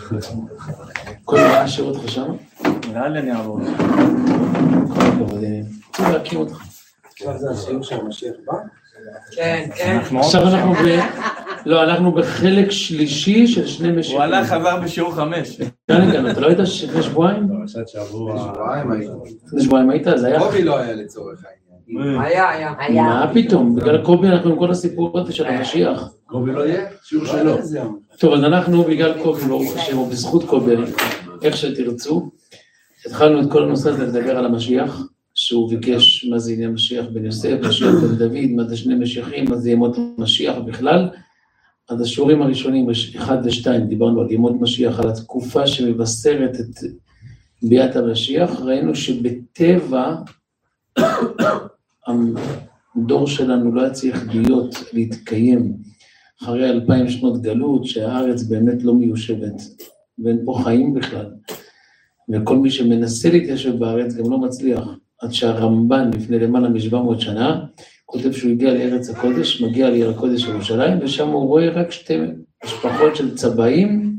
כל מה אשאיר אותך שם? נראה לי אני אעבור. כל הכבוד, רוצים להקים אותך. עכשיו זה השיעור של המשיח בא? כן, כן. עכשיו אנחנו בחלק שלישי של שני משיחים. הוא הלך חזר בשיעור 5. כן, אתה לא היית לפני שבועיים? פרשת שבוע. לפני שבועיים היית, אז היה... קובי לא היה לצורך העניין. היה. מה פתאום? בגלל קובי אנחנו עם כל הסיפור הזה של המשיח. קובי לא יהיה? שיעור שלו. טוב, אז אנחנו בגלל קובי, ברוך השם, או בזכות קובי, איך שתרצו, התחלנו את כל הנושא הזה לדבר על המשיח, שהוא ביקש מה זה עניין משיח בן יוסף, משיח בן דוד, מה זה שני משיחים, מה זה ימות משיח בכלל. אז השיעורים הראשונים, 1 ו-2, דיברנו על ימות משיח, על התקופה שמבשרת את ביאת המשיח, ראינו שבטבע, הדור שלנו לא היה צריך להתקיים, אחרי 2000 שנות גלות, שהארץ באמת לא מיושבת, ואין פה חיים בכלל. וכל מי שמנסה להתיישב בארץ גם לא מצליח, עד שהרמב"ן לפני למעלה מ-700 שנה, כותב שהוא הגיע לארץ הקודש, מגיע לעיר הקודש ירושלים, ושם הוא רואה רק שתי משפחות של צבעים,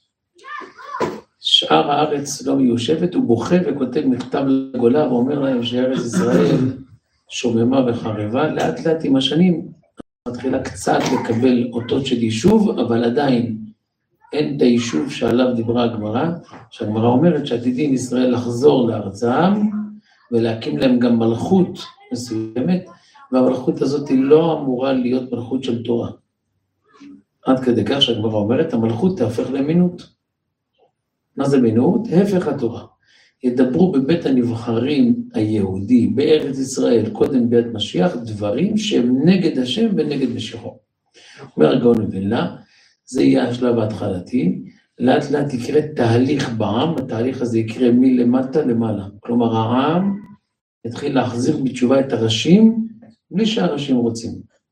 שאר הארץ לא מיושבת, הוא בוכה וכותב מכתב לגולה, ואומר להם שארץ ישראל שוממה וחרבה, לאט לאט עם השנים, מתחילה קצת לקבל אותות של יישוב, אבל עדיין אין את היישוב שעליו דיברה הגמרא, שהגמרא אומרת שעתידים ישראל לחזור לארצם, ולהקים להם גם מלכות מסוימת, והמלכות הזאת היא לא אמורה להיות מלכות של תורה. עד כדי כך שהגמרא אומרת, המלכות תהפך למינות. מה זה מינות? הפך התורה. ידברו בבית הנבחרים היהודי, בארץ ישראל, קודם ביאת משיח, דברים שהם נגד השם ונגד משיחו. אומר הגאון מווילנה, זה יהיה השלב ההתחלתי, לאט לאט יקרה תהליך בעם, התהליך הזה יקרה מלמטה למעלה. כלומר, העם יתחיל להחזיר בתשובה את הראשים, בלי שהראשים רוצים.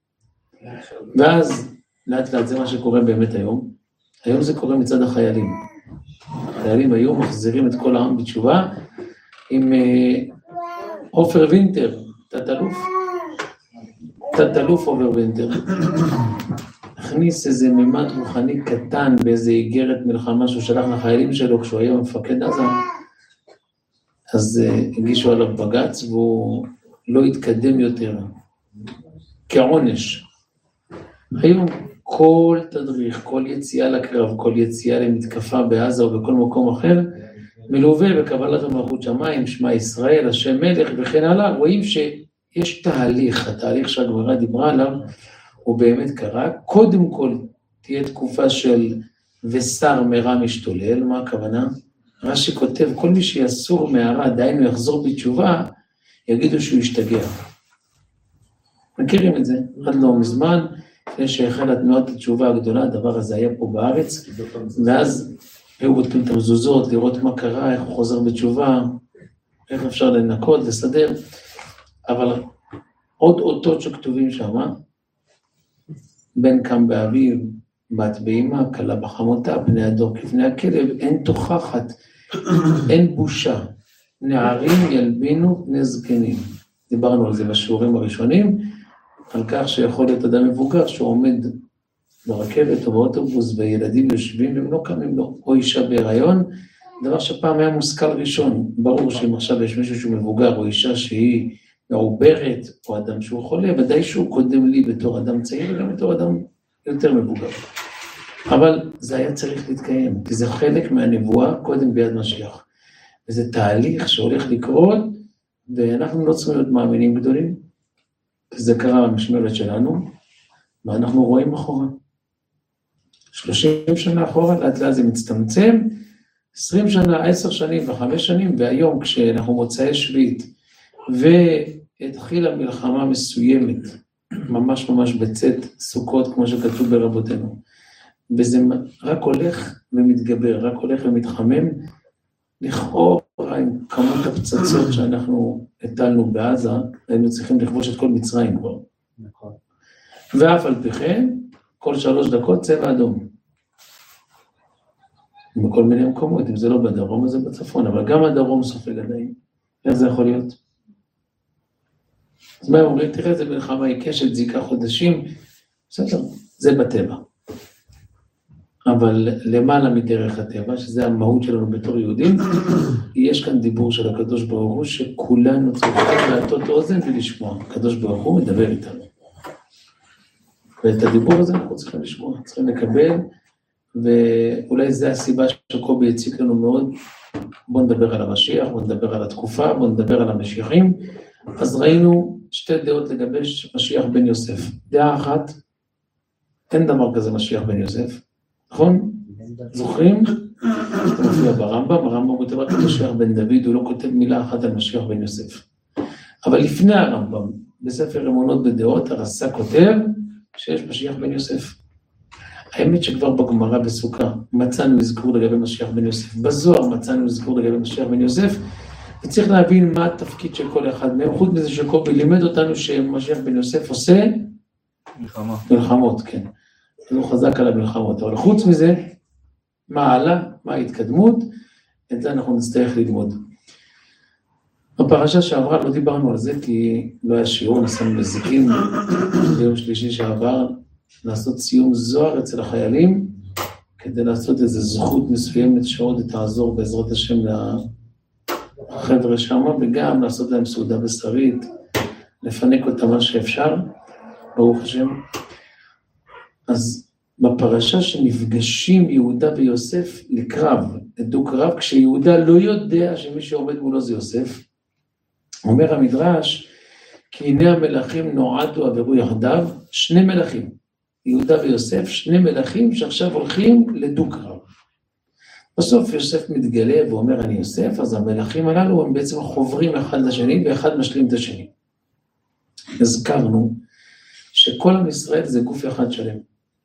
ואז, לאט לאט זה מה שקורה באמת היום. היום זה קורה מצד החיילים. החיילים היום מחזירים את כל העם בתשובה, עם עופר וינטר, תת-אלוף עופר וינטר. הכניס איזה ממד רוחני קטן באיזה איגרת מלחמה שהוא שלח לחיילים שלו כשהוא היה מפקד עזה, אז הגישו עליו בג"ץ והוא לא התקדם יותר, כעונש. היום כל תדריך, כל יציאה לקרב, כל יציאה למתקפה בעזה או בכל מקום אחר, מלווה בקבלת המלכות שמיים, שמע ישראל, השם מלך וכן הלאה, רואים שיש תהליך, התהליך שהגמרא דיברה עליו, הוא באמת קרה, קודם כל תהיה תקופה של ושר מרע משתולל, מה הכוונה? רש"י כותב, כל מי שיסור מהרע, דהיינו יחזור בתשובה, יגידו שהוא ישתגע. מכירים את זה? עד לא מזמן, לפני שהחלה תנועת התשובה הגדולה, הדבר הזה היה פה בארץ, ואז היו בודקים את המזוזות, לראות מה קרה, איך הוא חוזר בתשובה, איך אפשר לנקות, לסדר, אבל עוד אותות שכתובים שם, בן קם באביב, בת באמא, כלה בחמותה, פני הדור כפני הכלב, אין תוכחת, אין בושה, נערים ילבינו פני זקנים. דיברנו על זה בשיעורים הראשונים, על כך שיכול להיות אדם מבוגר שעומד ברכבת או באוטובוס וילדים יושבים והם לא קמים לו, או אישה בהיריון, דבר שפעם היה מושכל ראשון, ברור שאם עכשיו יש מישהו שהוא מבוגר או אישה שהיא מעוברת או אדם שהוא חולה, ודאי שהוא קודם לי בתור אדם צעיר וגם בתור אדם יותר מבוגר. אבל זה היה צריך להתקיים, כי זה חלק מהנבואה קודם ביד משיח. וזה תהליך שהולך לקרות, ואנחנו לא צריכים להיות מאמינים גדולים, זה קרה במשמרת שלנו, ואנחנו רואים אחורה. 30 שנה אחורה, לאט לאט זה מצטמצם, 20 שנה, 10 שנים ו5 שנים, והיום כשאנחנו מוצאי שביעית, והתחילה מלחמה מסוימת, ממש ממש בצאת סוכות, כמו שכתוב ברבותינו, וזה רק הולך ומתגבר, רק הולך ומתחמם, לכאורה עם כמות הפצצות שאנחנו הטלנו בעזה, היינו צריכים לכבוש את כל מצרים כבר. נכון. ואף על פי כן, כל 3 דקות צבע אדום. בכל מיני מקומות, אם זה לא בדרום, אז זה בצפון, אבל גם הדרום סופג עדיין. איך זה יכול להיות? אז מה הם אומרים, תראה, זה מלחמה עיקשת, זיקה חודשים, בסדר, זה בטבע. אבל למעלה מדרך הטבע, שזה המהות שלנו בתור יהודים, יש כאן דיבור של הקדוש ברוך הוא, שכולנו צריכים להטות אוזן ולשמוע. הקדוש ברוך הוא מדבר איתנו. ואת הדיבור הזה אנחנו צריכים לשמוע, צריכים לקבל, ואולי זו הסיבה שקובי הציג לנו מאוד. בואו נדבר על המשיח, בואו נדבר על התקופה, בואו נדבר על המשיחים. אז ראינו שתי דעות לגבי משיח בן יוסף. דעה אחת, אין דבר כזה משיח בן יוסף, נכון? זוכרים? זה מופיע ברמב"ם, הרמב"ם כותב רק משיח בן דוד, הוא לא כותב מילה אחת על משיח בן יוסף. אבל לפני הרמב"ם, בספר אמונות ודעות, הרס"א כותב שיש משיח בן יוסף. האמת שכבר בגמרא בסוכה מצאנו אזכור לגבי משיח בן יוסף, בזוהר מצאנו אזכור לגבי משיח בן יוסף, וצריך להבין מה התפקיד של כל אחד מהם, חוץ מזה שקובי לימד אותנו שמשיח בן יוסף עושה מלחמות, כן. הוא חזק על המלחמות, אבל חוץ מזה, מה הלאה, מה ההתקדמות, את זה אנחנו נצטרך ללמוד. בפרשה שעברה לא דיברנו על זה, כי לא היה שיעור, נסענו בזיקים, ביום שלישי שעבר, לעשות סיום זוהר אצל החיילים, כדי לעשות איזו זכות מסוימת שעוד תעזור בעזרת השם לחבר'ה שם, וגם לעשות להם סעודה בשרית, לפנק אותם מה שאפשר, ברוך השם. אז בפרשה שנפגשים יהודה ויוסף לקרב, לדו קרב, כשיהודה לא יודע שמי שעומד מולו זה יוסף, אומר המדרש, כי הנה המלכים נועדו עברו יחדיו, שני מלכים, יהודה ויוסף, שני מלכים שעכשיו הולכים לדו קרב. בסוף יוסף מתגלה ואומר אני יוסף, אז המלכים הללו הם בעצם חוברים אחד לשני ואחד משלים את השני. הזכרנו שכל עם ישראל זה גוף אחד שלם.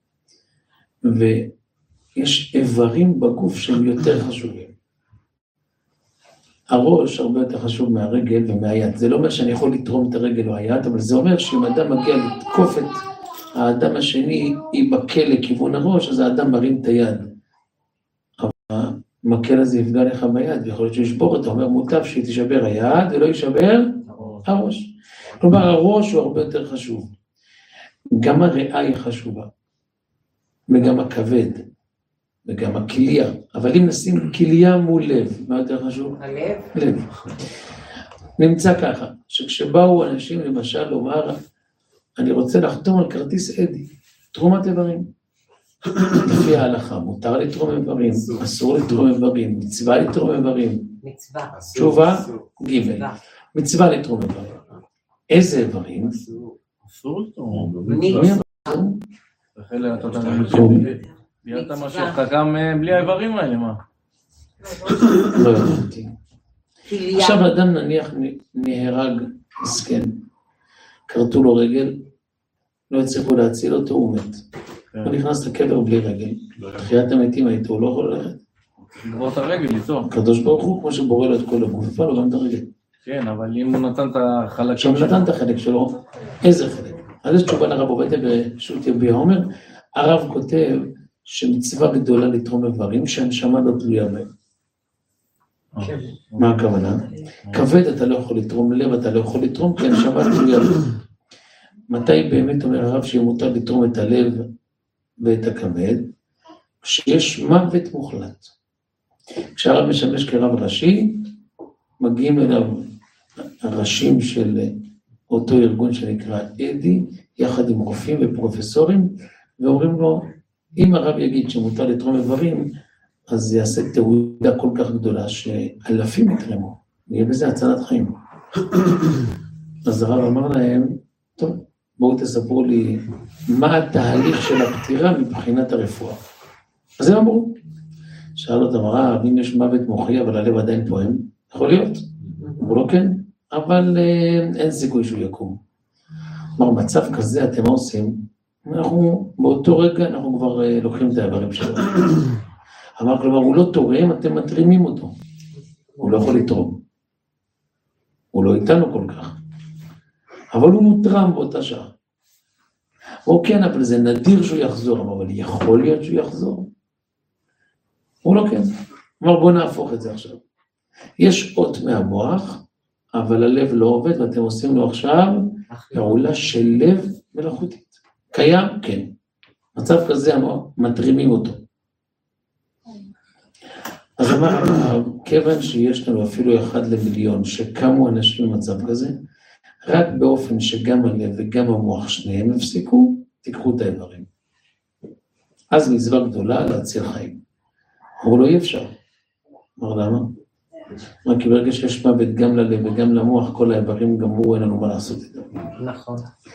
ויש איברים בגוף שהם יותר חשובים. הראש הרבה יותר חשוב מהרגל ומהיד. זה לא אומר שאני יכול לתרום את הרגל או היד, אבל זה אומר שאם אדם מגיע לתקוף את האדם השני, ייבקל לכיוון הראש, אז האדם מרים את היד. אבל המקל הזה יפגע לך ביד, ויכול להיות שישבור אותה, אומר מוטב שתשבר היד ולא ישבר הראש. כלומר, הראש הוא הרבה יותר חשוב. גם הריאה היא חשובה. וגם הכבד, וגם הכליה, אבל אם נשים כליה מול לב, מה יותר חשוב? הלב? לב. נמצא ככה, שכשבאו אנשים למשל לומר, אני רוצה לחתום על כרטיס אדי, תרומת איברים. לפי ההלכה, מותר לתרום איברים, אסור לתרום איברים, מצווה לתרום איברים. מצווה. תשובה, ג' מצווה לתרום איברים. איזה איברים? אסור לתרום. וחלה, אתה ביאת המשיח, אתה גם בלי האיברים האלה, מה? לא הבנתי. עכשיו האדם נניח נהרג, מסכן, קרתו לו רגל, לא הצליחו להציל אותו, הוא מת. הוא נכנס לקבר בלי רגל, תחיית המתים הייתו, הוא לא יכול ללכת. לגבור את הרגל, איתו. הקדוש ברוך הוא, כמו שבורא לו את כל הגוף, יפה לו גם את הרגל. כן, אבל אם הוא נתן את החלק כשהוא נתן את החלק שלו, איזה חלק? אז יש תשובה לרב עובדיה בשו"ת יביע אומר, הרב כותב שמצווה גדולה לתרום איברים שהנשמה לא תלויה בהם. מה הכוונה? כבד אתה לא יכול לתרום, לב אתה לא יכול לתרום, כי הנשמה תלויה בהם. מתי באמת אומר הרב שמותר לתרום את הלב ואת הכבד? כשיש מוות מוחלט. כשהרב משמש כרב ראשי, מגיעים אליו הראשים של אותו ארגון שנקרא אדי, יחד עם רופאים ופרופסורים, ואומרים לו, אם הרב יגיד שמותר לתרום איברים, אז יעשה תעודה כל כך גדולה שאלפים יתרמו, יהיה בזה הצלת חיים. אז הרב אמר להם, טוב, בואו תספרו לי מה התהליך של הפטירה מבחינת הרפואה. אז הם אמרו, שאל אותם הרב, אם יש מוות מוחי אבל הלב עדיין פועם, יכול להיות. אמרו לו כן, אבל אין סיכוי שהוא יקום. כלומר, מצב כזה אתם מה עושים? אנחנו, באותו רגע אנחנו כבר לוקחים את האיברים שלו. אמר, כלומר, הוא לא תורם, אתם מתרימים אותו. הוא לא יכול לתרום. הוא לא איתנו כל כך. אבל הוא מותרם באותה שעה. או כן, אבל זה נדיר שהוא יחזור, אבל יכול להיות שהוא יחזור. הוא לא כן. אמר, בוא נהפוך את זה עכשיו. יש אות מהמוח, אבל הלב לא עובד, ואתם עושים לו עכשיו פעולה של לב מלאכותית. קיים? כן. מצב כזה מתרימים אותו. אז כיוון שיש לנו אפילו 1 למיליון שקמו אנשים במצב כזה, רק באופן שגם הלב וגם המוח שניהם הפסיקו, תיקחו את האיברים. אז מצווה גדולה להציל חיים. אמרו לו אי אפשר. אמר למה? אמר כי ברגע שיש מוות גם ללב וגם למוח, כל האיברים גמרו, אין לנו מה לעשות איתם. נכון.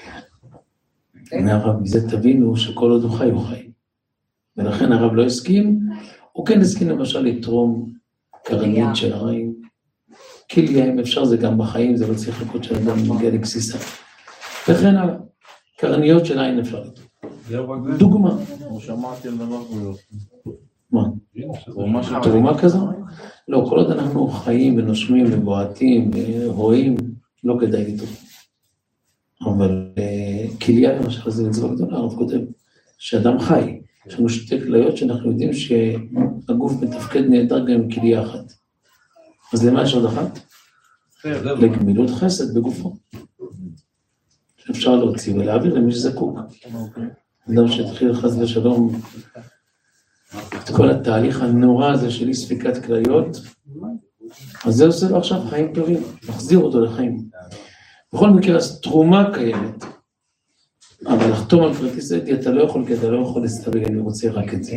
הרב, מזה תבינו שכל עוד הוא חי הוא חי. ולכן הרב לא הסכים, הוא כן הסכים למשל לתרום קרנית של הרעים. כליה, אם אפשר, זה גם בחיים, זה לא צריך לחכות שאדם מגיע לגסיסה. וכן הקרניות של העין אפשר לתרום. דוגמה. הוא שמעתי על דבר כזה. מה? תרומה כזו? לא, כל עוד אנחנו חיים ונושמים ובועטים ורואים, לא כדאי לתרום. אבל כליה למשל זה מצווה גדולה, הרב כותב, שאדם חי, יש לנו 2 כליות שאנחנו יודעים שהגוף מתפקד נהדר גם עם כליה אחת. אז למה יש עוד אחת? לגמילות חסד בגופו. שאפשר להוציא ולהעביר למי שזקוק. אדם שהתחיל חס ושלום את כל התהליך הנורא הזה של אי ספיקת כליות, אז זה עושה לו עכשיו חיים טובים, מחזיר אותו לחיים. בכל מקרה, אז תרומה קיימת, אבל לחתום על כרטיס אדי אתה לא יכול, כי אתה לא יכול להסתכל, אני רוצה רק את זה.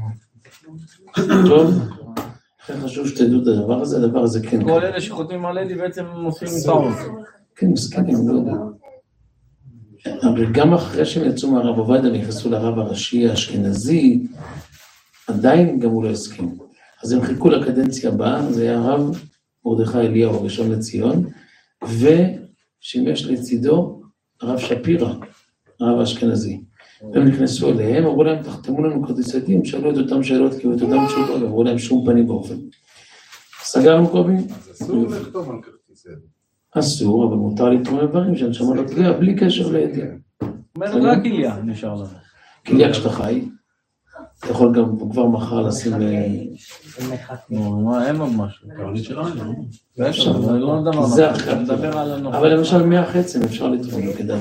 טוב? לכן חשוב שתדעו את הדבר הזה כן. כל אלה שחותמים על אדי בעצם עושים טעות. כן, מסכנים, לא יודע. אבל גם אחרי שהם יצאו מהרב עובדיה ונכנסו לרב הראשי האשכנזי, עדיין גם הוא לא הסכים. אז הם חיכו לקדנציה הבאה, זה היה הרב מרדכי אליהו הראשון לציון, ושימש לצידו הרב שפירא, הרב האשכנזי. הם נכנסו אליהם, אמרו להם, תחתמו לנו כרטיס אדי, הם שאלו את אותם שאלות, כי את אותם תשובות, אמרו להם שום פנים באופן. סגרנו קובי? אז אסור לכתוב על כרטיס אדי. אסור, אבל מותר לתרום איברים שהנשמה לא תגיע, בלי קשר לאדי. אומרת רק כליה, נשאר לנו. כליה כשאתה חי, אתה יכול גם כבר מחר לשים... נו, אין עוד משהו. קרנית של העין, אני לא מדבר על זה זה, אחר. אני מדבר על הנוכל. אבל למשל מח עצם אפשר לתרום, לא כדאי.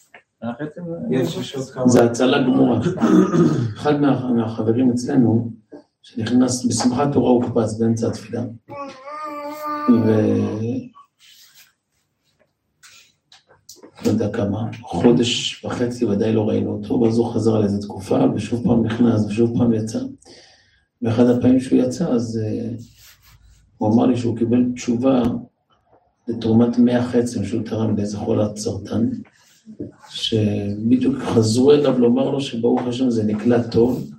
זה הצלה גמורה. אחד מהחברים אצלנו, שנכנס בשמחת תורה הוקפץ באמצע התפילה. לא יודע כמה, 1.5 חודש ודאי לא ראינו אותו, ואז הוא חזר על איזו תקופה, ושוב פעם נכנס, ושוב פעם יצא. באחד הפעמים שהוא יצא, אז הוא אמר לי שהוא קיבל תשובה לתרומת מח עצם שהוא תרם לאיזה חולת סרטן, שבדיוק חזרו אליו לומר לו שברוך השם זה נקלט טוב,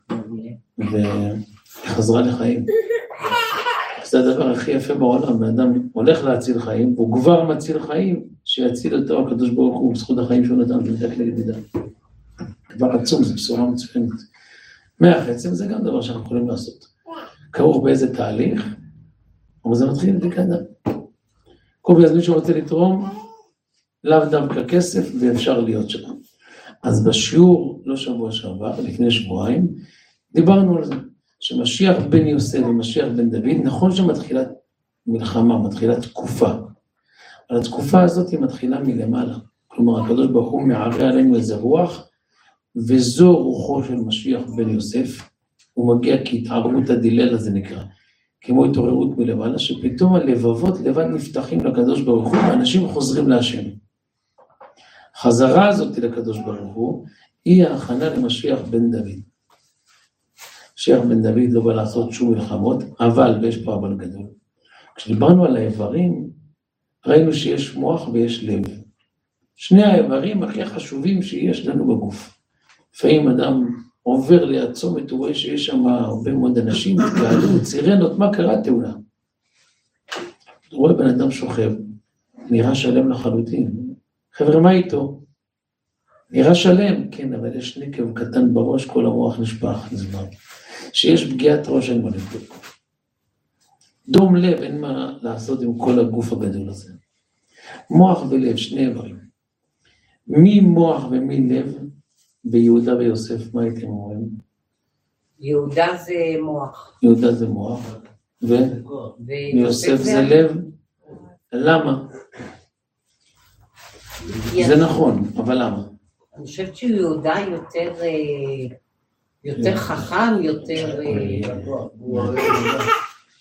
וחזרה לחיים. זה הדבר הכי יפה בעולם, האדם הולך להציל חיים, והוא כבר מציל חיים, שיציל אותו הקדוש ברוך הוא בזכות החיים שהוא נתן, זה נתק לגדידה. כבר עצום, זה בשורה מצוינת. מח עצם זה גם דבר שאנחנו יכולים לעשות. כרוך באיזה תהליך, אבל זה מתחיל בדיקה דם. קובי, אז מישהו רוצה לתרום, לאו דווקא כסף, ואפשר להיות שם. אז בשיעור, לא שבוע שעבר, לפני שבועיים, דיברנו על זה. שמשיח בן יוסף ומשיח בן דוד, נכון שמתחילה מלחמה, מתחילה תקופה, אבל התקופה הזאת היא מתחילה מלמעלה, כלומר הקדוש ברוך הוא מערה עלינו איזה רוח, וזו רוחו של משיח בן יוסף, הוא מגיע כהתערבות הדילל הזה נקרא, כמו התעוררות מלמעלה, שפתאום הלבבות לבד נפתחים לקדוש ברוך הוא, ואנשים חוזרים להשם. החזרה הזאת לקדוש ברוך הוא, היא ההכנה למשיח בן דוד. משיח בן דוד לא בא לעשות שום מלחמות, אבל, ויש פה אבל גדול. כשדיברנו על האיברים, ראינו שיש מוח ויש לב. שני האיברים הכי חשובים שיש לנו בגוף. לפעמים אדם עובר ליד צומת, הוא רואה שיש שם הרבה מאוד אנשים, התקהלות, סירנות, מה קרה תאונה? הוא רואה בן אדם שוכב, נראה שלם לחלוטין. חבר'ה, מה איתו? נראה שלם, כן, אבל יש נקב קטן בראש, כל המוח נשפך, נזמן. שיש פגיעת ראש, אין מה לבדוק. דום לב, אין מה לעשות עם כל הגוף הגדול הזה. מוח ולב, שני איברים. מי מוח ומי לב ביהודה ויוסף, מה הייתם אומרים? יהודה זה מוח. יהודה זה מוח, ויוסף זה לב. למה? זה נכון, אבל למה? אני חושבת שיהודה יותר חכם, יותר...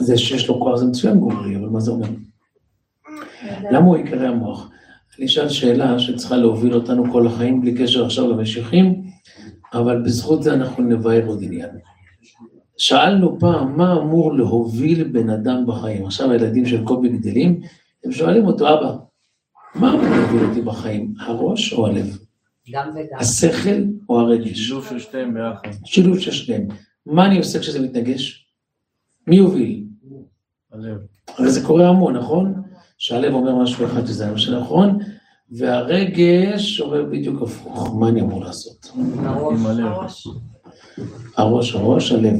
זה שיש לו כוח זה מצוין גברי, אבל מה זה אומר? למה הוא עיקרי המוח? אני אשאל שאלה שצריכה להוביל אותנו כל החיים, בלי קשר עכשיו למשיכים, אבל בזכות זה אנחנו נבהר עוד עניין. שאלנו פעם, מה אמור להוביל בן אדם בחיים? עכשיו הילדים של קובי גדלים, הם שואלים אותו, אבא, מה אמור להוביל אותי בחיים? הראש או הלב? גם וגם. השכל או הרגש? שילוב של שתיהם ביחד. שילוב של שניהם. מה אני עושה כשזה מתנגש? מי יוביל? הלב. אבל זה קורה המון, נכון? שהלב אומר משהו אחד שזה משהו נכון, והרגש אומר בדיוק הפוך. מה אני אמור לעשות? עם הלב. הראש, הלב.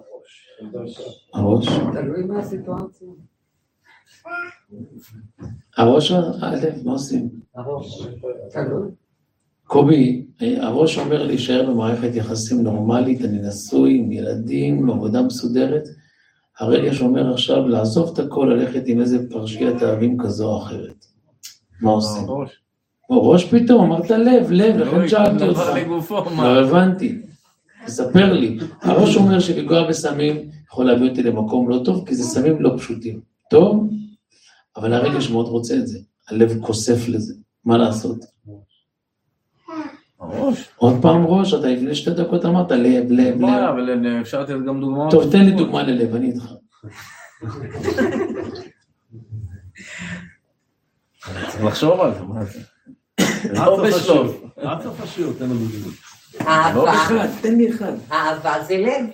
הראש. תלוי מהסיטואציה. הראש, הלב, מה עושים? הראש. תלוי. קובי, הראש אומר להישאר במערכת יחסים נורמלית, אני נשוי עם ילדים, עבודה מסודרת. הרגש אומר עכשיו לעזוב את הכל, ללכת עם איזה פרשיית אהבים כזו או אחרת. מה עושים? ראש פתאום, אמרת לב, לכן שאלתי אותך. לא הבנתי. תספר לי. הראש אומר שלגוע בסמים יכול להביא אותי למקום לא טוב, כי זה סמים לא פשוטים. טוב? אבל הרגש מאוד רוצה את זה. הלב כוסף לזה. מה לעשות? הראש. עוד פעם ראש, אתה לפני 2 דקות אמרת לב. מה, אבל אפשר לתת גם דוגמאות. טוב, תן לי דוגמה ללב, אני איתך. צריך לחשוב על זה, מה זה? לא בשלוב. עד סוף השיעור, תן לנו דוגמאות. לא אהבה. בכלל. תן לי אחד. אהבה זה לב.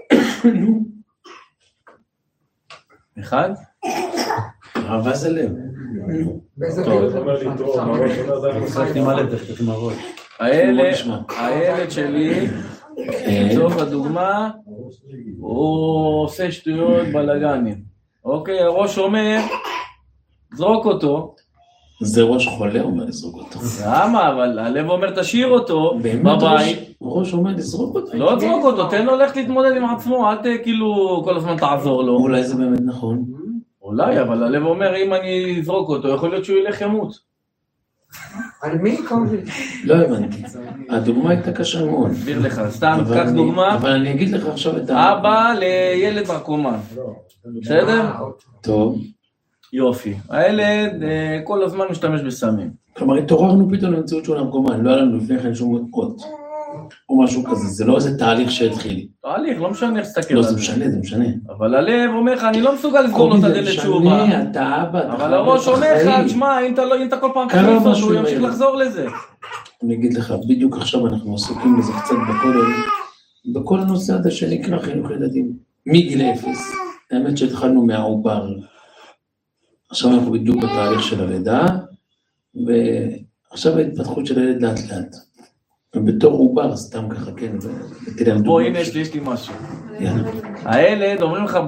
אחד? אהבה זה לב. באיזה טוב, לב? אתה אומר לי, טוב, משחקתי מלא תחתית עם הראש. הילד שלי, לצורך הדוגמה, הוא עושה שטויות בלגנים. אוקיי, הראש אומר, זרוק אותו. זה ראש חולה אומר לזרוק אותו. למה? אבל הלב אומר, תשאיר אותו בבית. ראש אומר לזרוק אותו. לא תזרוק אותו, תן לו ללכת להתמודד עם עצמו, אל כאילו כל הזמן תעזור לו. אולי זה באמת נכון. אולי, אבל הלב אומר, אם אני אזרוק אותו, יכול להיות שהוא ילך ימות. על מי קובי? לא הבנתי. הדוגמה הייתה קשה מאוד. אסביר לך, סתם, קח דוגמה. אבל אני אגיד לך עכשיו את אבא לילד נרקומן. בסדר? טוב. יופי. הילד כל הזמן משתמש בסמים. כלומר, התעוררנו פתאום למציאות שהוא נרקומן, לא היה לנו לפני כן שום אות. או משהו כזה, זה לא איזה תהליך שהתחיל. תהליך, לא משנה איך תסתכל לא, על זה זה. משנה, זה משנה. אבל הלב אומר לך, אני לא מסוגל לסגור לו את הדלת שהוא בא. משנה, אתה אבא, אבל הראש אומר לך, תשמע, אם אתה כל פעם תכניס אותו, הוא ימשיך לחזור לזה. אני אגיד לך, בדיוק עכשיו אנחנו עסוקים בזה קצת בכל הנושא הזה שנקרא חינוך ילדים. מגיל 0. האמת שהתחלנו מהעובר. עכשיו אנחנו בדיוק בתהליך של הלידה, ועכשיו ההתפתחות של הילד לאט לאט. ובתור עובר, סתם ככה, כן, בוא, הנה, יש לי משהו. יאללה. הילד, אומרים לך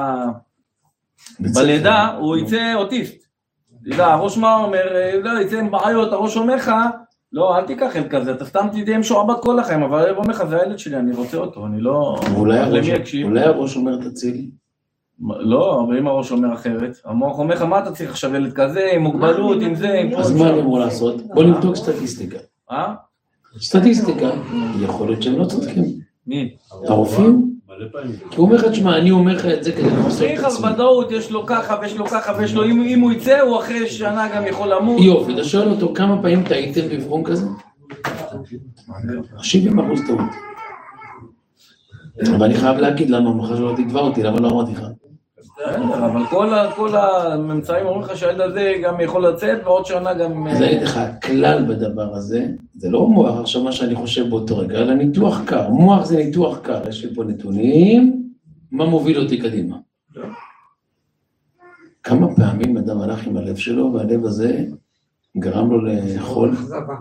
בלידה, הוא יצא אוטיסט. הראש מה אומר, לא, יצא עם בעיות, הראש אומר לך, לא, אל תיקח את כזה, אתה סתם תהיה משועבד כל החיים, אבל הילד אומר לך, זה הילד שלי, אני רוצה אותו, אני לא... אולי הראש אומר תציל? לא, אבל אם הראש אומר אחרת, המוח אומר לך, מה אתה צריך עכשיו ילד כזה, עם מוגבלות, עם זה, עם פה... אז מה אני אמור לעשות? בוא נבדוק סטטיסטיקה. סטטיסטיקה, יכול להיות שהם לא צודקים. מי? הרופאים? כי הוא אומר לך, תשמע, אני אומר לך את זה כדי לעשות את צריך עצמי. אז ודאות, יש לו ככה ויש לו ככה ויש לו, אם הוא יצא, הוא אחרי שנה גם יכול למות. יופי, אתה שואל אותו כמה פעמים טעיתם באבחון כזה? 70% טעות. אבל אני חייב להגיד למה, מחר שלא תתבע אותי, למה לא אמרתי לך? אבל כל הממצאים אומרים לך שהילד הזה גם יכול לצאת, ועוד שנה גם... אז אני לך, הכלל בדבר הזה, זה לא מוח עכשיו מה שאני חושב באותו רגע, אלא ניתוח קר. מוח זה ניתוח קר, יש לי פה נתונים, מה מוביל אותי קדימה? כמה פעמים אדם הלך עם הלב שלו, והלב הזה גרם לו לאכול?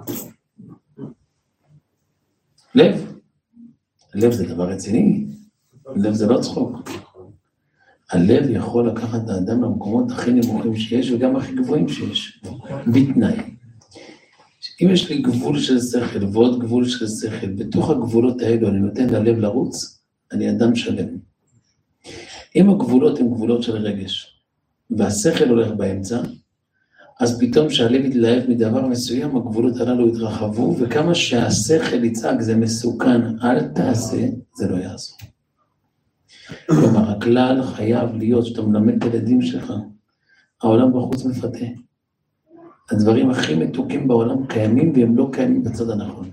לב. לב זה דבר רציני, לב זה לא צחוק. הלב יכול לקחת את האדם למקומות הכי נמוכים שיש, וגם הכי גבוהים שיש, בתנאי. אם יש לי גבול של שכל ועוד גבול של שכל, בתוך הגבולות האלו אני נותן ללב לרוץ, אני אדם שלם. אם הגבולות הן גבולות של רגש, והשכל הולך באמצע, אז פתאום שהלב יתלהב מדבר מסוים, הגבולות הללו יתרחבו, וכמה שהשכל יצעק זה מסוכן, אל תעשה, זה לא יעזור. כלומר, הכלל חייב להיות שאתה מלמד את הילדים שלך, העולם בחוץ מפתה. הדברים הכי מתוקים בעולם קיימים, והם לא קיימים בצד הנכון.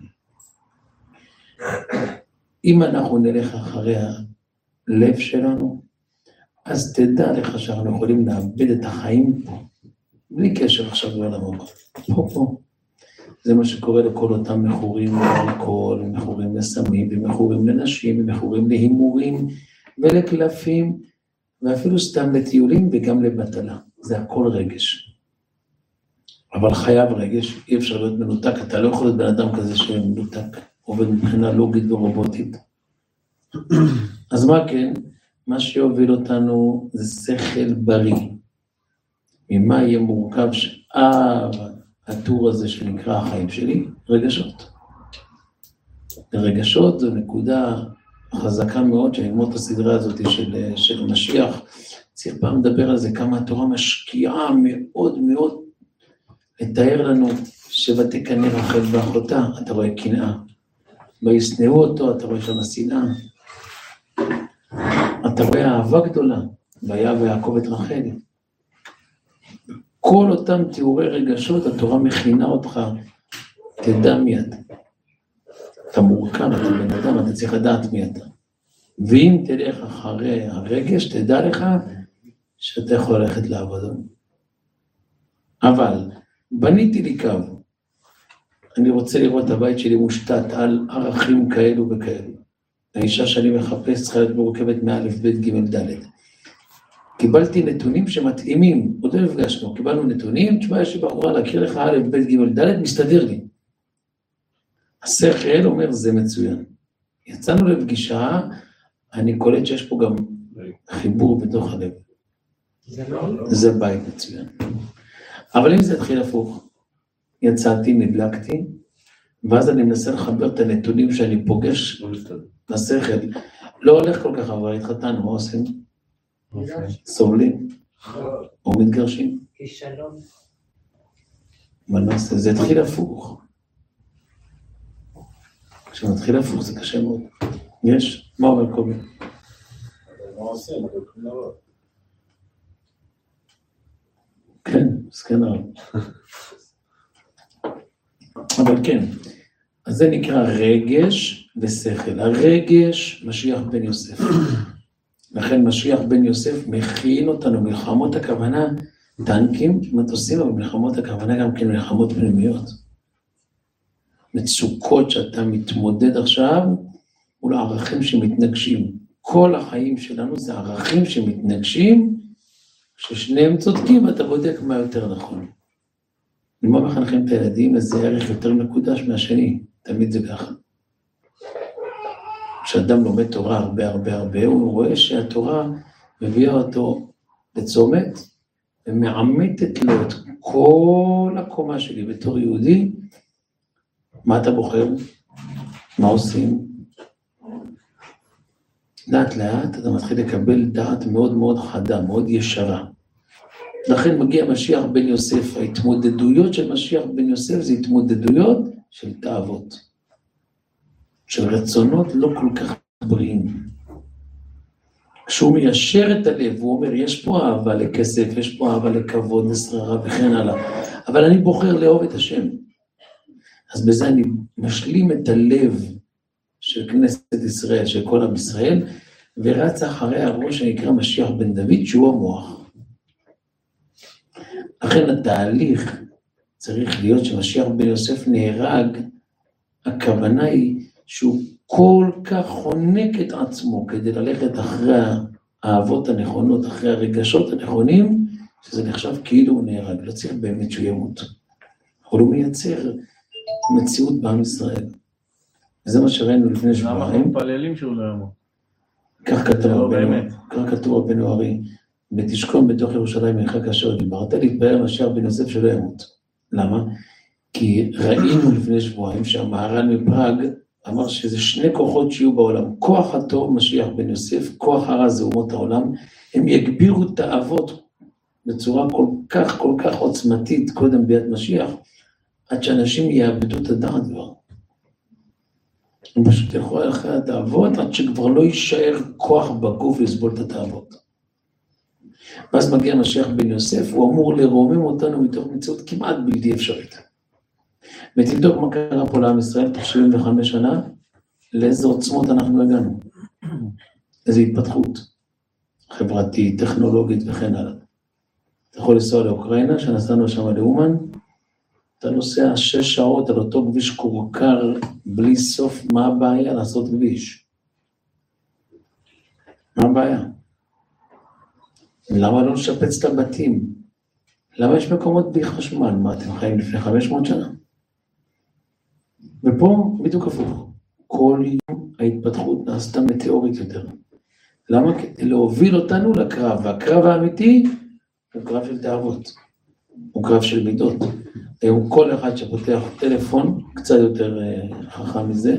אם אנחנו נלך אחרי הלב שלנו, אז תדע לך שאנחנו יכולים לאבד את החיים פה, בלי קשר עכשיו לעולם הבא. פה. זה מה שקורה לכל אותם מכורים לאלכוהול, מכורים לסמים, ומכורים לנשים, ומכורים להימורים, ולקלפים, ואפילו סתם לטיולים וגם לבטלה. זה הכל רגש. אבל חייב רגש, אי אפשר להיות מנותק, אתה לא יכול להיות בן אדם כזה שמנותק, עובד מבחינה לוגית ורובוטית. אז מה כן? מה שיוביל אותנו זה שכל בריא. ממה יהיה מורכב הטור הזה שנקרא החיים שלי? רגשות. רגשות זו נקודה חזקה מאוד, שנגמור את הסדרה הזאת של המשיח. צריך פעם לדבר על זה, כמה התורה משקיעה מאוד מאוד לתאר לנו ותקנא רחל ואחותה, אתה רואה קנאה. וישנאו אותו, אתה רואה שם השנאה. אתה רואה אהבה גדולה, ויאהב יעקב את רחל. כל אותם תיאורי רגשות, התורה מכינה אותך, תדע מי אתה. אתה מורכב, אתה בן אדם, אתה צריך לדעת מי אתה. ואם תלך אחרי הרגש, תדע לך שאתה יכול ללכת לעבודה. אבל בניתי לי קו. אני רוצה לראות את הבית שלי מושתת על ערכים כאלו וכאלו. האישה שאני מחפש צריכה להיות מורכבת מאלף, בית, ג', ד'. קיבלתי נתונים שמתאימים, עוד לא נפגשנו, קיבלנו נתונים, תשמע, יש לי בחורה להכיר לך א', ב', ג', ד', מסתדר לי. השכל אומר, זה מצוין. יצאנו לפגישה, אני קולט שיש פה גם חיבור בתוך הלב. זה בית מצוין. אבל אם זה התחיל הפוך, יצאתי, נדלקתי, ואז אני מנסה לחבר את הנתונים שאני פוגש לשכל. לא הולך כל כך, אבל התחתנו, מה עושים? סובלים, או מתגרשים. כישלון. מה נעשה? זה התחיל הפוך. כשמתחיל הפוך זה קשה מאוד. יש? מה אומר קובי? מה עושים? כן, סכן הרב. אבל כן, אז זה נקרא רגש ושכל. הרגש, משיח בן יוסף. לכן משיח בן יוסף מכין אותנו, מלחמות הכוונה, טנקים, מטוסים, אבל מלחמות הכוונה גם כן מלחמות פנימיות. מצוקות שאתה מתמודד עכשיו, מול הערכים שמתנגשים. כל החיים שלנו זה ערכים שמתנגשים, ששניהם צודקים ואתה בודק מה יותר נכון. למה מחנכים את הילדים, אז זה ערך יותר מקודש מהשני, תמיד זה ככה. כשאדם לומד תורה הרבה, הוא רואה שהתורה מביאה אותו לצומת, ומעמתת לו את כל הקומה שלי בתור יהודי. מה אתה בוחר? מה עושים? לאט לאט אתה מתחיל לקבל דעת מאוד מאוד חדה, מאוד ישרה. לכן מגיע משיח בן יוסף, ההתמודדויות של משיח בן יוסף זה התמודדויות של תאוות, של רצונות לא כל כך בריאים. כשהוא מיישר את הלב, הוא אומר, יש פה אהבה לכסף, יש פה אהבה לכבוד, לשררה וכן הלאה, אבל אני בוחר לאהוב את השם. אז בזה אני משלים את הלב של כנסת ישראל, של כל עם ישראל, ורץ אחרי הראש שנקרא משיח בן דוד, שהוא המוח. לכן התהליך צריך להיות שמשיח בן יוסף נהרג, הכוונה היא שהוא כל כך חונק את עצמו כדי ללכת אחרי האהבות הנכונות, אחרי הרגשות הנכונים, שזה נחשב כאילו הוא נהרג, לא צריך באמת שהוא ימות. אבל הוא מייצר מציאות בעם ישראל. וזה מה שראינו לפני שבועיים. למה אנחנו מתפללים שהוא לא ימות? כך כתוב רבנו ארי, ותשכון בתוך ירושלים מרחק אשר דיברת להתפלל משיח בן יוסף שלא ימות. למה? כי ראינו לפני שבועיים שהמהר"ל מפראג אמר שזה שני כוחות שיהיו בעולם, כוח הטוב משיח בן יוסף, כוח הרע זה אומות העולם, הם יגבירו את האבות בצורה כל כך עוצמתית קודם ביאת משיח, עד שאנשים יאבדו את הדעת כבר. הם פשוט ילכו אחרי התאוות, עד שכבר לא יישאר כוח בגוף לסבול את התאוות. ואז מגיע משיח בן יוסף, הוא אמור לרומם אותנו מתוך מציאות כמעט בלתי אפשרית. ותבדוק מה קרה פה לעם ישראל, תוך 75 שנה, לאיזה עוצמות אנחנו הגענו. איזו התפתחות חברתית, טכנולוגית וכן הלאה. אתה יכול לנסוע לאוקראינה, שנסענו שם לאומן, אתה נוסע 6 שעות על אותו כביש קורקר בלי סוף, מה הבעיה לעשות כביש? מה הבעיה? למה לא לשפץ את הבתים? למה יש מקומות בלי חשמל? מה, אתם חיים לפני 500 שנה? ופה בדיוק הפוך. כל יום ההתפתחות נעשתה מטאורית יותר. למה? כדי להוביל אותנו לקרב, והקרב האמיתי הוא קרב של תאוות, הוא קרב של מידות. היום כל אחד שפותח טלפון, קצת יותר חכם מזה,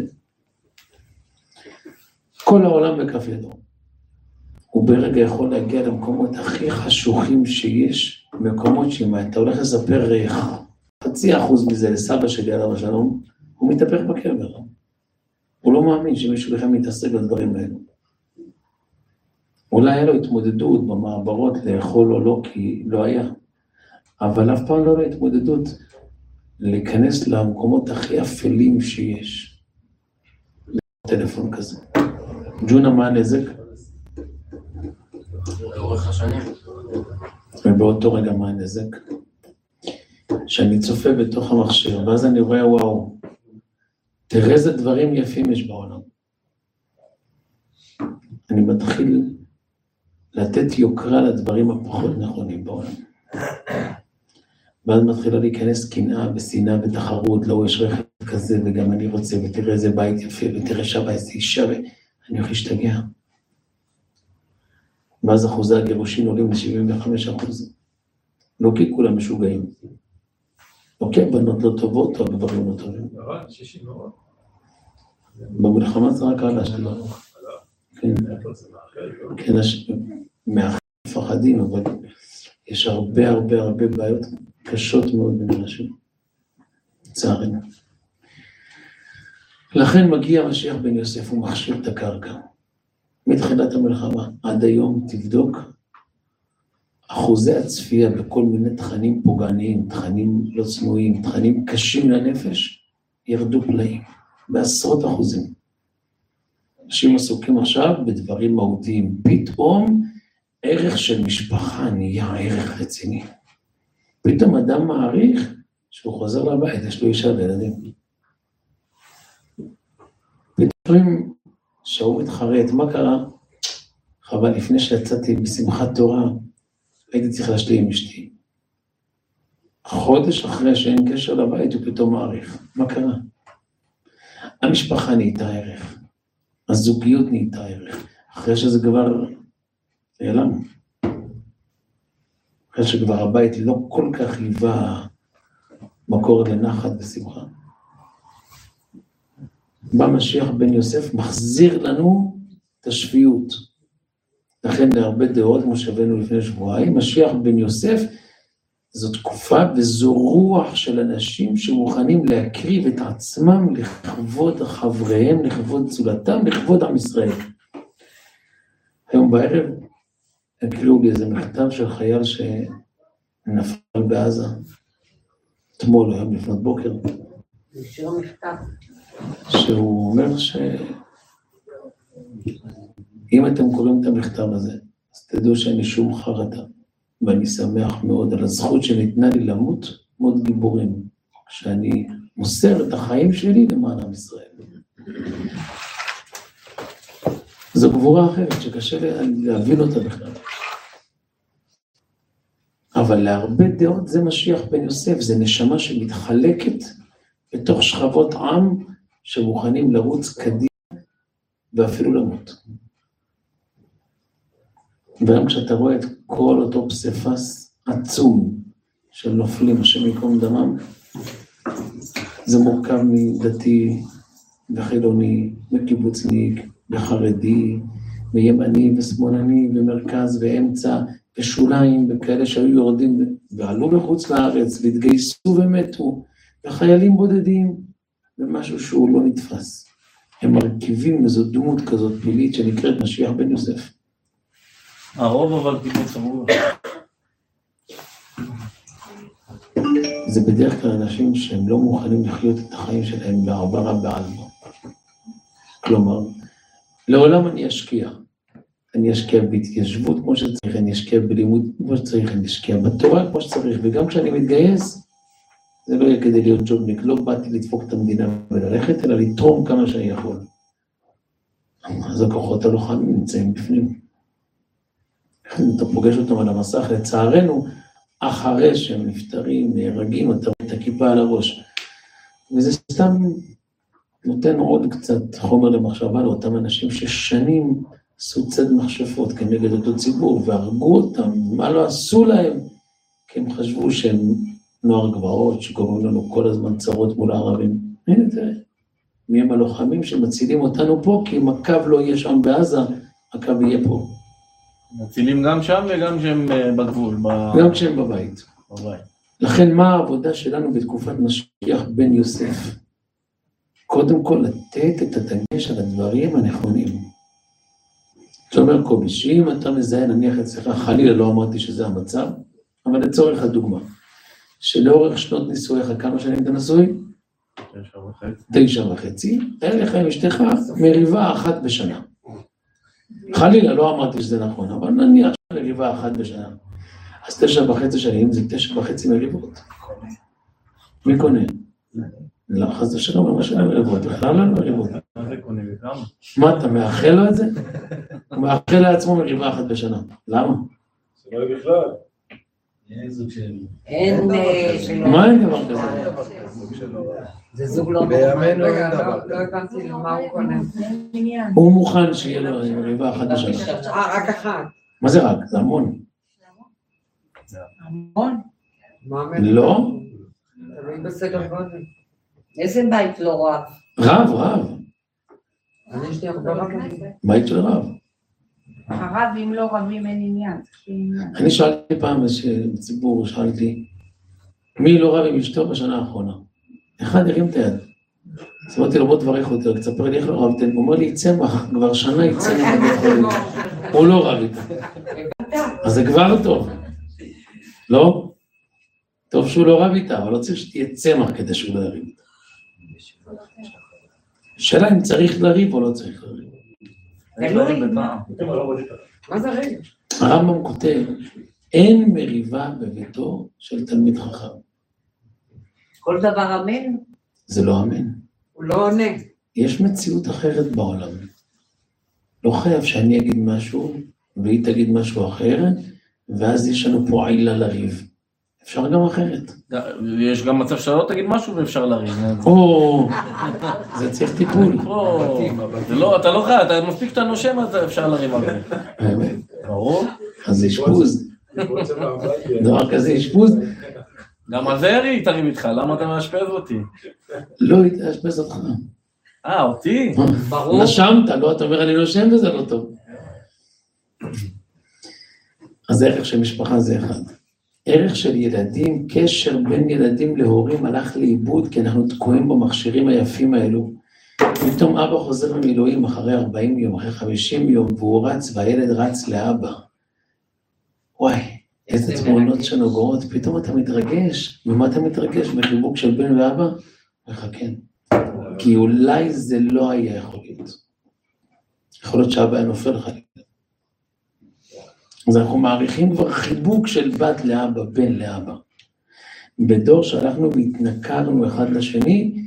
כל העולם בכף ידו. הוא ברגע יכול להגיע למקומות הכי חשוכים שיש, מקומות שאם אתה הולך לספר 0.5% מזה לסבא שלי עליו השלום, הוא מתהפך בקבר. הוא לא מאמין שמישהו לכם מתעסק בדברים האלו. אולי היה לו התמודדות במעברות לאכול או לא, כי לא היה. אבל אף פעם לא היה התמודדות להיכנס למקומות הכי אפלים שיש. טלפון כזה. ג'ונה, מה הנזק? לאורך השנים. ובאותו רגע מה הנזק? שאני צופה בתוך המכשיר, ואז אני רואה, וואו, תראה איזה דברים יפים יש בעולם. אני מתחיל לתת יוקרה לדברים הפחות נכונים בעולם. ואז מתחילה להיכנס קנאה ושנאה ותחרות, לא, יש רכב כזה וגם אני רוצה, ותראה איזה בית יפה, ותראה שבה איזה אישה, ואני הולך להשתגע. ואז אחוזי הגירושין עולים ל-75%. לא כי כולם משוגעים. אוקיי, בנות לא טובות או בדברים לא טובים. במלחמה זה רק עלה שלנו. כן, מהפחדים, אבל יש הרבה בעיות קשות מאוד בין אנשים. צערנו. לכן מגיע משיח בן יוסף, הוא מכשיר את הקרקע. מתחילת המלחמה, עד היום תבדוק, אחוזי הצפייה בכל מיני תכנים פוגעניים, תכנים לא צנועים, תכנים קשים לנפש, ירדו פלאים, בעשרות אחוזים. אנשים עסוקים עכשיו בדברים מהותיים, פתאום ערך של משפחה נהיה ערך רציני. פתאום אדם מעריך שהוא חוזר לבית, יש לו אישה וילדים. פתאום שהוא מתחרט, מה קרה? חבל, לפני שיצאתי בשמחת תורה, הייתי צריך להשלים עם אשתי. חודש אחרי שאין קשר לבית, הוא פתאום מעריך. מה קרה? המשפחה נהייתה ערך. הזוגיות נהייתה ערך. אחרי שזה כבר נעלם. אחרי שכבר הבית לא כל כך היווה מקור לנחת ושמחה. בא משיח בן יוסף, מחזיר לנו את השפיות. לכן להרבה דעות, כמו שהבאנו לפני שבועיים, משיח בן יוסף, זו תקופה וזו רוח של אנשים שמוכנים להקריב את עצמם לכבוד חבריהם, לכבוד צולתם, לכבוד עם ישראל. היום בערב הקריאו לי איזה מכתב של חייל שנפל בעזה, אתמול, היום לפנות בוקר. שיר המכתב. שהוא אומר אם אתם קוראים את המכתב הזה, אז תדעו שאני שום חרטה, ואני שמח מאוד על הזכות שניתנה לי למות מאוד גיבורים, שאני מוסר את החיים שלי למען עם ישראל. זו גבורה אחרת שקשה להבין אותה בכלל. אבל להרבה דעות זה משיח בן יוסף, זה נשמה שמתחלקת בתוך שכבות עם שמוכנים לרוץ קדימה ואפילו למות. וגם כשאתה רואה את כל אותו פסיפס עצום של נופלים, השם יקום דמם, זה מורכב מדתי וחילוני, וקיבוצניק, וחרדי, וימני ושמאלני, ומרכז ואמצע, ושוליים, וכאלה שהיו יורדים ועלו לחוץ לארץ, והתגייסו ומתו, וחיילים בודדים, ומשהו שהוא לא נתפס. הם מרכיבים איזו דמות כזאת פלילית שנקראת משיח בן יוסף. הרוב אבל קיבוץ אמרו. זה בדרך כלל אנשים שהם לא מוכנים לחיות את החיים שלהם בעברה בעלמא. כלומר, לעולם אני אשקיע. אני אשקיע בהתיישבות כמו שצריך, אני אשקיע בלימוד כמו שצריך, אני אשקיע בתורה כמו שצריך, וגם כשאני מתגייס, זה לא יהיה כדי להיות ג'ובניק, לא באתי לדפוק את המדינה וללכת, אלא לתרום כמה שאני יכול. אז הכוחות הלוחמים נמצאים בפנים. אתה פוגש אותם על המסך, לצערנו, אחרי שהם נפטרים, נהרגים, אתה רואה את הכיפה על הראש. וזה סתם נותן עוד קצת חומר למחשבה לאותם אנשים ששנים עשו צד מכשפות כנגד אותו ציבור, והרגו אותם, מה לא עשו להם, כי הם חשבו שהם נוער גבעות, שגורמים לנו כל הזמן צרות מול הערבים. הנה תראה, מי הם הלוחמים שמצילים אותנו פה, כי אם הקו לא יהיה שם בעזה, הקו יהיה פה. מצילים גם שם וגם שהם בגבול. גם כשהם בבית. לכן מה העבודה שלנו בתקופת משיח בן יוסף? קודם כל לתת את הדגש על הדברים הנכונים. זאת אומרת קובי, שאם אתה מזהה נניח אצלך, חלילה לא אמרתי שזה המצב, אבל לצורך הדוגמה, שלאורך שנות נישואיך, כמה שנים אתה נשוי? 9.5. היה לך עם אשתך מריבה אחת בשנה. חלילה לא אמרתי שזה נכון, אבל נניח מריבה אחת בשנה. אז 9.5 שנים זה 9.5 מריבות. מי קונה? לא, חס ושלום, לא משנה מריבות, בכלל לא מריבות. מה זה קונה וכמה? מה, אתה מאחל לו את זה? הוא מאחל לעצמו מריבה אחת בשנה. למה? זה לא בכלל. אין מה אין דבר כזה? זה זוג לא בימינו אין דבר. לא הבנתי למה הוא קונה. הוא מוכן שיהיה לו מריבה אחת בשנה. רק אחת. מה זה רק? זה המון. המון? לא? תלוי בסדר גודל. איזה בית לא רב? רב. אני יש לי הרבה רבים. בית של רב. הרב, אם לא רבים אין עניין. אני שאלתי פעם בציבור, שאלתי, מי לא רב עם אשתו בשנה האחרונה? אחד הרים את היד. אז אמרתי לו, בוא תברך אותי, תספר לי איך לא רבתם. הוא אומר לי, צמח, כבר שנה יצא מבית חולים. הוא לא רב איתה. אז זה כבר טוב. לא? טוב שהוא לא רב איתה, אבל לא צריך שתהיה צמח כדי שהוא לא יריב איתה. שאלה אם צריך לריב או לא צריך לריב. מה זה ריב? הרמב"ם כותב, אין מריבה בביתו של תלמיד חכם. כל דבר אמן? זה לא אמן. הוא לא עונה. יש מציאות אחרת בעולם. לא חייב שאני אגיד משהו, והיא תגיד משהו אחר, ואז יש לנו פה עילה לריב. אפשר גם אחרת. יש גם מצב שלא תגיד משהו ואפשר לריב. זה צריך טיפול. אתה לא חייב, אתה מספיק שאתה נושם, אז אפשר לריב על זה. באמת. ברור. אז זה אשפוז. דבר כזה אשפוז. גם על זה ירי תריב איתך, למה אתה מאשפז אותי? לא אשפז אותך. אותי? ברור. נשמת, לא, אתה אומר אני נושם וזה לא טוב. אז הערך של משפחה זה אחד. ערך של ילדים, קשר בין ילדים להורים הלך לאיבוד, כי אנחנו תקועים במכשירים היפים האלו. פתאום אבא חוזר ממילואים אחרי 40 יום, אחרי 50 יום, והוא רץ, והילד רץ לאבא. וואי, איזה תמונות שנוגעות, פתאום אתה מתרגש. ממה אתה מתרגש? בחיבוק של בן ואבא? מחכן. כי אולי זה לא היה יכול להיות. יכול להיות שאבא היה נופל חלילה. אז אנחנו מעריכים כבר חיבוק של בת לאבא, בן לאבא. בדור שהלכנו והתנכרנו אחד לשני,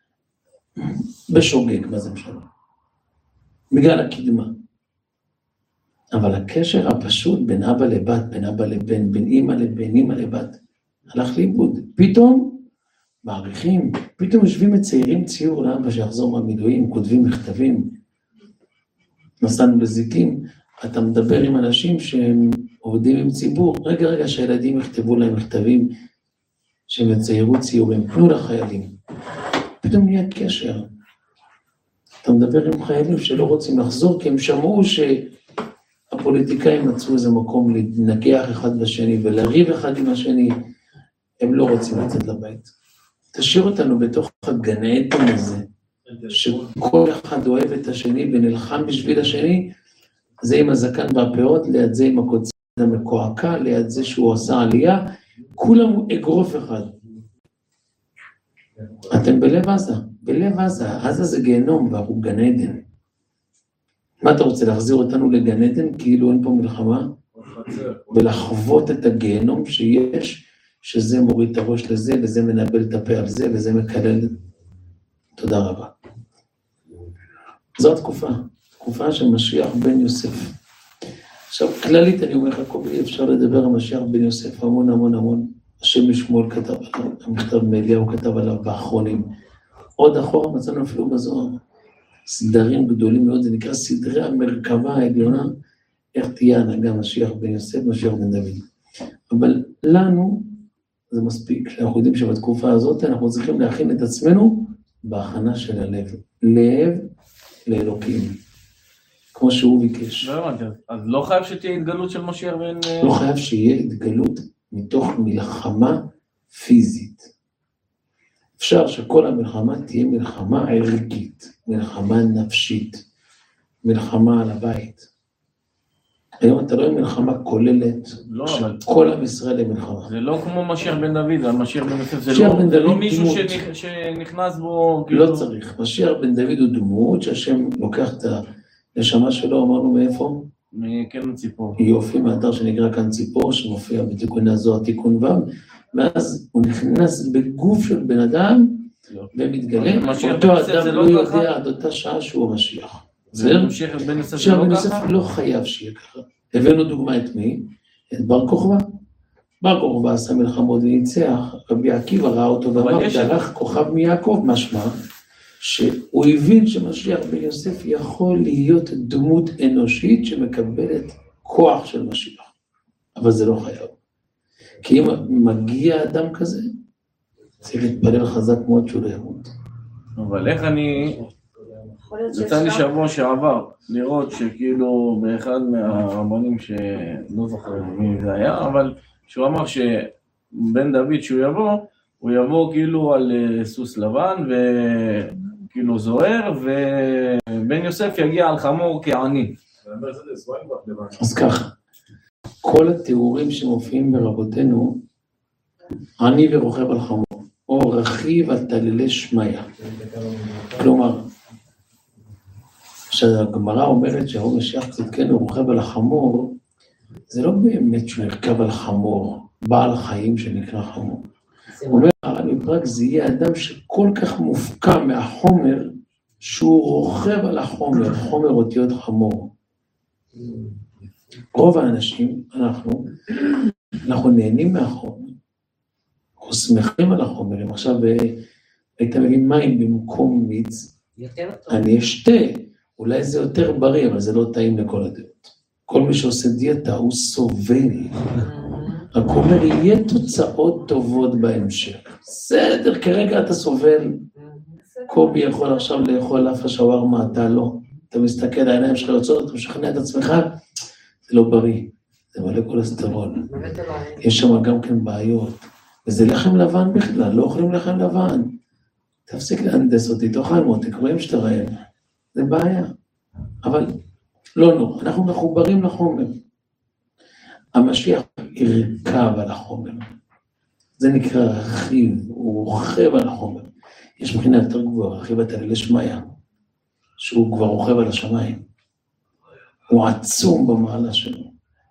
בשוגג, מה זה משנה? בגלל הקדמה. אבל הקשר הפשוט בין אבא לבת, בין אבא לבן, בין אמא לבן, אמא לבת, הלך לאיבוד. פתאום מעריכים, פתאום יושבים מציירים ציור לאבא שיחזור מהמילואים, כותבים מכתבים, נסענו בזיקים, אתה מדבר עם אנשים שהם עובדים עם ציבור, רגע שהילדים יכתבו להם מכתבים, שהם יציירו ציורים, תנו לחיילים. פתאום נהיה קשר. אתה מדבר עם חיילים שלא רוצים לחזור, כי הם שמעו שהפוליטיקאים מצאו איזה מקום להתנגח אחד בשני, ולריב אחד עם השני, הם לא רוצים לצאת לבית. תשאיר אותנו בתוך הגן עדן הזה, שכל אחד אוהב את השני ונלחם בשביל השני, זה עם הזקן והפאות, ליד זה עם הקוצר המקועקע, ליד זה שהוא עושה עלייה, כולם אגרוף אחד. אתם בלב עזה, בלב עזה, עזה זה גיהנום והוא גן עדן. מה אתה רוצה, להחזיר אותנו לגן עדן כאילו אין פה מלחמה? ולחוות את הגיהנום שיש, שזה מוריד את הראש לזה, וזה מנבל את הפה על זה, וזה מקלל. תודה רבה. זו התקופה, תקופה של משיח בן יוסף. עכשיו, כללית אני אומר לך, קובי, אפשר לדבר על משיח בן יוסף, המון המון המון. השם משמואל כתב עליו, המכתב מאליהו כתב עליו באחרונים. עוד אחורה מצאנו אפילו בזוהר. סדרים גדולים מאוד, זה נקרא סדרי המרכבה העליונה, איך תהיה הנהגה משיח בן יוסף, משיח בן דוד. אבל לנו זה מספיק, אנחנו יודעים שבתקופה הזאת אנחנו צריכים להכין את עצמנו בהכנה של הלב. לב לאלוקים, כמו שהוא ביקש. לא הבנתי, אז לא חייב שתהיה התגלות של משיח בן... לא חייב שיהיה התגלות מתוך מלחמה פיזית. אפשר שכל המלחמה תהיה מלחמה ערכית, מלחמה נפשית, מלחמה על הבית. היום אתה לא עם מלחמה כוללת, לא, כל עם ישראל למלחמה. זה לא כמו משיח בן דוד, זה משיח בן יוסף, זה לא מישהו שנכנס בו... לא צריך, משיח בן דוד הוא דמות שהשם לוקח את הנשמה שלו, אמרנו מאיפה? מכן ציפור. יופי, מאתר שנקרא כאן ציפור, שמופיע בתיקוני הזוהר תיקון ו', ואז הוא נכנס בגוף של בן אדם, ומתגלה, אותו אדם לא יודע עד אותה שעה שהוא המשיח. משיח בן יוסף משיח בן יוסף לא חייב שיהיה ככה. הבאנו דוגמה את מי? את בר כוכבא. בר כוכבא עשה מלחמות וניצח, רבי עקיבא ראה אותו ואמר, דרך כוכב מיעקב, משמע, שהוא הבין שמשיח בן יוסף יכול להיות דמות אנושית שמקבלת כוח של משיח. אבל זה לא חייב. כי אם מגיע אדם כזה, צריך להתפלל חזק מאוד שהוא לא ימות. אבל איך אני... יצא לי שבוע שעבר לראות שכאילו באחד מהרבנים שלא זוכר מי זה היה, אבל שהוא אמר שבן דוד שהוא יבוא, הוא יבוא כאילו על סוס לבן וכאילו זוהר, ובן יוסף יגיע על חמור כעני. אז ככה, כל התיאורים שמופיעים ברבותינו, עני ורוכב על חמור, או רכיב על תלילי שמיה. כלומר, כשהגמרא אומרת שהוא משיח צדקנו רוכב על החמור, זה לא באמת שהוא ירכב על חמור, בעל חיים שנקרא חמור. הוא אומר, הרבי ברק זה יהיה אדם שכל כך מופקע מהחומר, שהוא רוכב על החומר, חומר אותיות חמור. רוב האנשים, אנחנו נהנים מהחומר, אנחנו שמחים על החומר. אם עכשיו היית מבין מים במקום מיץ, אני אשתה. אולי זה יותר בריא, אבל זה לא טעים לכל הדעות. כל מי שעושה דיאטה הוא סובל. רק אומר, יהיה תוצאות טובות בהמשך. בסדר, כרגע אתה סובל. קובי יכול עכשיו לאכול אף השווארמה, אתה לא. אתה מסתכל, העיניים שלך יוצאות, אתה משכנע את עצמך, זה לא בריא. זה מלא קולסטרול. יש שם גם כן בעיות. וזה לחם לבן בכלל, לא אוכלים לחם לבן. תפסיק להנדס אותי, תאכל מותק, רואים שאתה רעב. זה בעיה, אבל לא נורא, אנחנו מחוברים לחומר. המשיח ירכב על החומר, זה נקרא רכיב, הוא רוכב על החומר. יש מבחינה יותר גבוהה, רכיב התלילי שמיה, שהוא כבר רוכב על השמיים. הוא עצום במעלה שלו.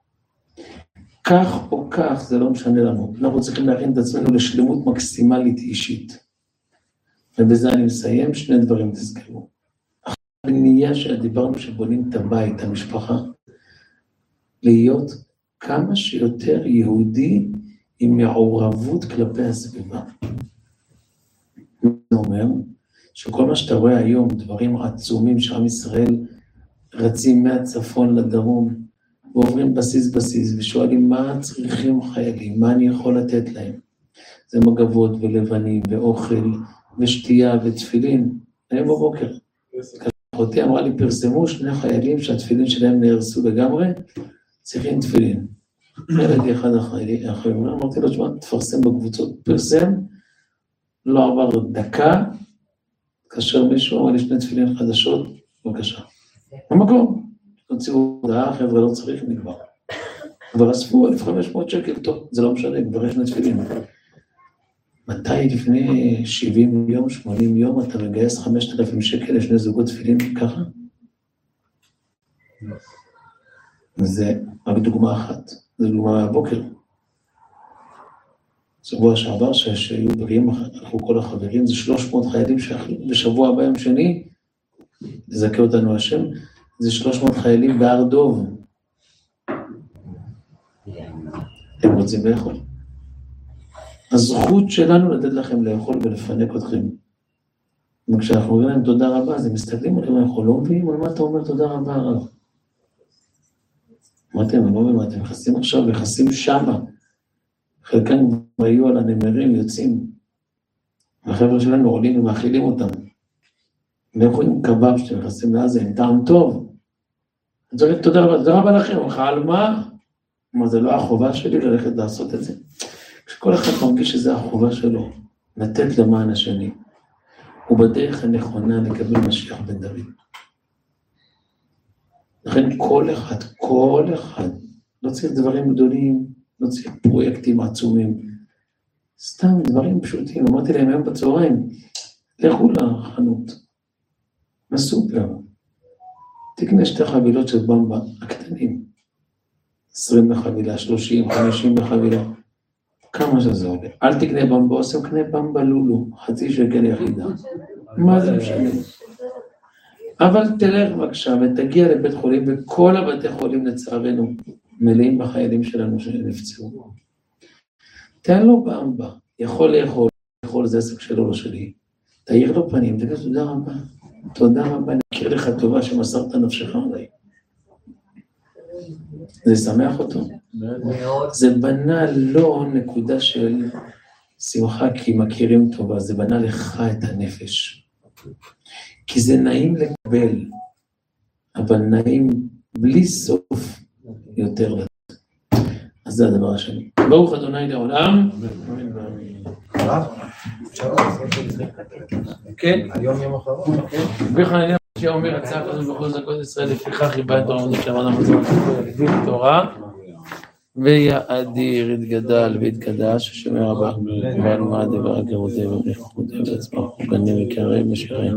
כך או כך, זה לא משנה לנו. אנחנו צריכים להכין את עצמנו לשלמות מקסימלית אישית. ובזה אני מסיים, שני דברים תזכרו. הבנייה שדיברנו שבונים את הבית, המשפחה, להיות כמה שיותר יהודי עם מעורבות כלפי הסביבה. זה אומר שכל מה שאתה רואה היום, דברים עצומים שעם ישראל רצים מהצפון לדרום, ועוברים בסיס ושואלים מה צריכים חיילים, מה אני יכול לתת להם. זה מגבות ולבנים ואוכל ושתייה ותפילין. היום בבוקר. אחותי אמרה לי, פרסמו 2 חיילים שהתפילין שלהם נהרסו לגמרי, צריכים תפילין. ילד אחד החיילים, אמרתי לו, תשמע, תפרסם בקבוצות, פרסם, לא עבר דקה, כאשר מישהו אמר לי 2 תפילין חדשות, בבקשה. במקום, תוציאו הודעה, חבר'ה לא צריך, נגמר. אבל אספו 1,500 שקל, טוב, זה לא משנה, כבר יש 2 תפילין. מתי לפני 70 יום, 80 יום, אתה מגייס 5,000 שקל לשני זוגות תפילין ככה? זה רק דוגמה אחת, זה דוגמה מהבוקר. שבוע שעבר שהיו בריאים, אנחנו כל החברים, זה 300 חיילים בשבוע הבא יום שני, לזכה אותנו השם, זה 300 חיילים בהר דוב. הם רוצים לאכול. הזכות שלנו לתת לכם לאכול ולפנק אתכם. וכשאנחנו אומרים להם תודה רבה, אז הם מסתכלים עליהם, אנחנו לא מביאים, על מה אתה אומר תודה רבה הרב? אמרתם, אני לא מבין מה אתם נכנסים עכשיו, נכנסים שמה. חלקם היו על הנמרים, יוצאים. החבר'ה שלנו עולים ומאכילים אותם. והם יכולים קבב שאתם נכנסים לעזה, עם טעם טוב. אני צריך להגיד תודה רבה לכם, על מה? מה זה לא החובה שלי ללכת לעשות את זה? כשכל אחד מרגיש שזה החובה שלו, לתת למען השני, הוא בדרך הנכונה לקבל משיח בן דוד. לכן כל אחד, לא צריך דברים גדולים, לא צריך פרויקטים עצומים, סתם דברים פשוטים. אמרתי להם היום בצהריים, לכו לחנות, לסופר, תקנה 2 חבילות של במבה, הקטנים, 20 בחבילה, 30, 50 בחבילה, כמה שזה עולה. אל תקנה במבה, עושים קנה במבה לולו, 0.5 שקל יחידה. מה זה משנה? אבל תלך בבקשה ותגיע לבית חולים, וכל הבתי חולים לצערנו מלאים בחיילים שלנו שנפצעו. תן לו במבה, יכול לאכול, זה עסק שלו, לא שלי. תאיר לו פנים, תגיד תודה רבה, אני מכיר לך טובה שמסרת נפשך עליי. זה שמח אותו. זה בנה לא נקודה של שמחה כי מכירים טובה, זה בנה לך את הנפש. כי זה נעים לקבל, אבל נעים בלי סוף יותר לתת. אז זה הדבר השני. ברוך אדוני לעולם. כן? היום יום אחרון. וחנניה שאומר הצעה כזאת בכל זכות ישראל, לפיכך חיבה את תורה ונשמע מצוות להגדיל תורה, ויאדיר יתגדל ויתקדש, השם רבה, ועל מה דבר הגרותי ובריחותי ועצמך, ובנים יקרים ושרים.